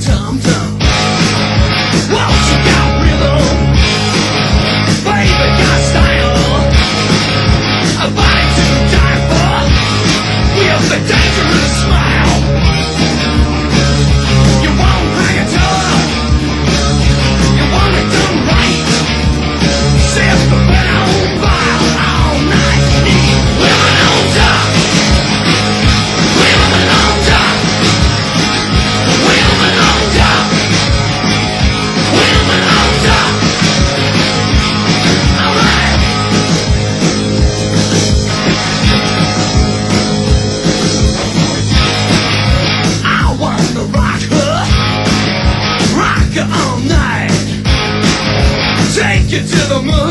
tum-tum. Well, she got rhythm, baby got style, a body to die for, with a dangerous smile. You won't hang it up, you want it done right. Sip the brown vial all night, eat women on top, women on top, women on top, women on top. Alright. I wanna rock her all night. Take you to the moon.